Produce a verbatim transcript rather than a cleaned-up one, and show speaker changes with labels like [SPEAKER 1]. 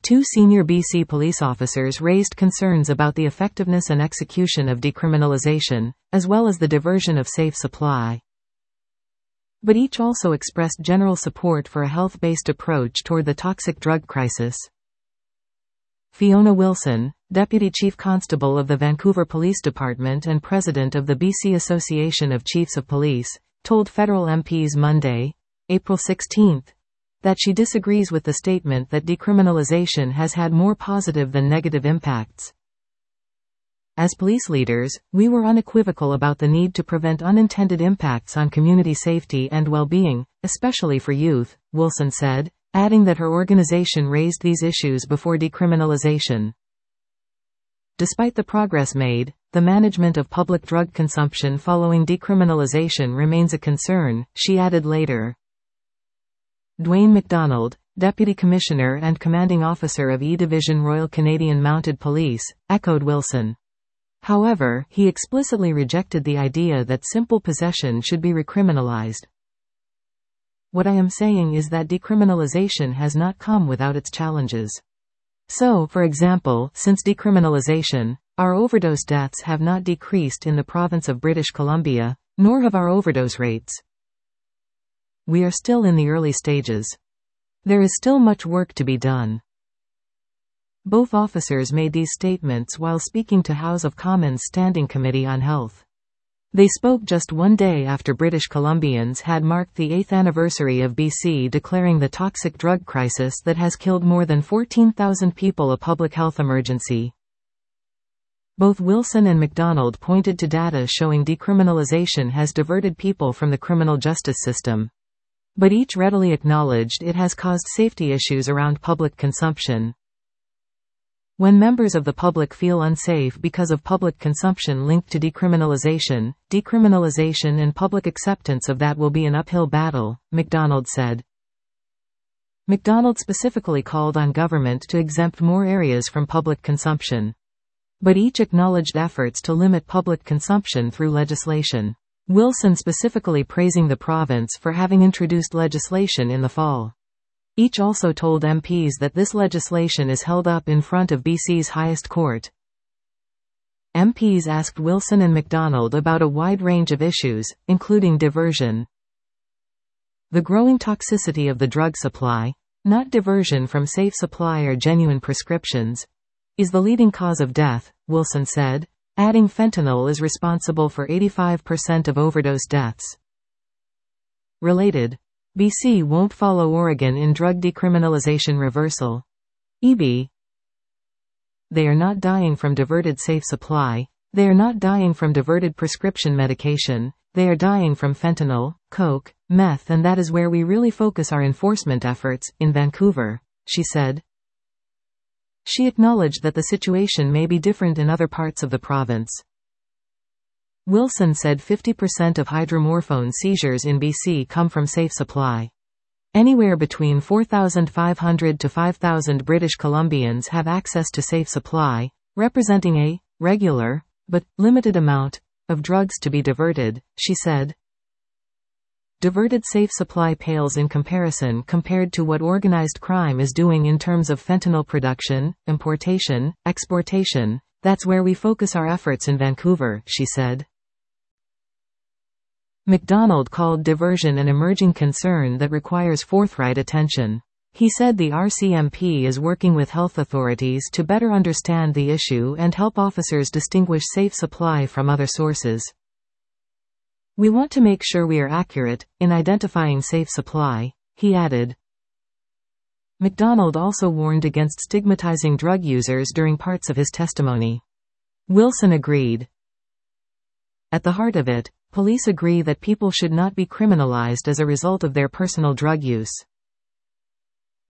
[SPEAKER 1] Two senior B C police officers raised concerns about the effectiveness and execution of decriminalization, as well as the diversion of safe supply. But each also expressed general support for a health-based approach toward the toxic drug crisis. Fiona Wilson, Deputy Chief Constable of the Vancouver Police Department and President of the B C Association of Chiefs of Police, told federal M Ps Monday, April sixteenth, that she disagrees with the statement that decriminalization has had more positive than negative impacts. As police leaders, we were unequivocal about the need to prevent unintended impacts on community safety and well-being, especially for youth, Wilson said, adding that her organization raised these issues before decriminalization. Despite the progress made, the management of public drug consumption following decriminalization remains a concern, she added later. Dwayne McDonald, Deputy Commissioner and Commanding Officer of E Division Royal Canadian Mounted Police, echoed Wilson. However, he explicitly rejected the idea that simple possession should be recriminalized. What I am saying is that decriminalization has not come without its challenges. So, for example, since decriminalization, our overdose deaths have not decreased in the province of British Columbia, nor have our overdose rates. We are still in the early stages. There is still much work to be done. Both officers made these statements while speaking to House of Commons Standing Committee on Health. They spoke just one day after British Columbians had marked the eighth anniversary of B C declaring the toxic drug crisis that has killed more than fourteen thousand people a public health emergency. Both Wilson and McDonald pointed to data showing decriminalization has diverted people from the criminal justice system. But each readily acknowledged it has caused safety issues around public consumption. When members of the public feel unsafe because of public consumption linked to decriminalization, decriminalization and public acceptance of that will be an uphill battle, McDonald said. McDonald specifically called on government to exempt more areas from public consumption. But each acknowledged efforts to limit public consumption through legislation. Wilson specifically praising the province for having introduced legislation in the fall. Each also told M Ps that this legislation is held up in front of B C's highest court. M Ps asked Wilson and McDonald about a wide range of issues, including diversion. The growing toxicity of the drug supply, not diversion from safe supply or genuine prescriptions, is the leading cause of death, Wilson said, adding fentanyl is responsible for eighty-five percent of overdose deaths. Related, B C won't follow Oregon in drug decriminalization reversal. E B. They are not dying from diverted safe supply, they are not dying from diverted prescription medication, they are dying from fentanyl, coke, meth, and that is where we really focus our enforcement efforts, in Vancouver, she said. She acknowledged that the situation may be different in other parts of the province. Wilson said fifty percent of hydromorphone seizures in B C come from safe supply. Anywhere between four thousand five hundred to five thousand British Columbians have access to safe supply, representing a regular, but limited amount, of drugs to be diverted, she said. Diverted safe supply pales in comparison compared to what organized crime is doing in terms of fentanyl production, importation, exportation. That's where we focus our efforts in Vancouver, she said. McDonald called diversion an emerging concern that requires forthright attention. He said the R C M P is working with health authorities to better understand the issue and help officers distinguish safe supply from other sources. We want to make sure we are accurate in identifying safe supply, he added. McDonald also warned against stigmatizing drug users during parts of his testimony. Wilson agreed. At the heart of it, police agree that people should not be criminalized as a result of their personal drug use.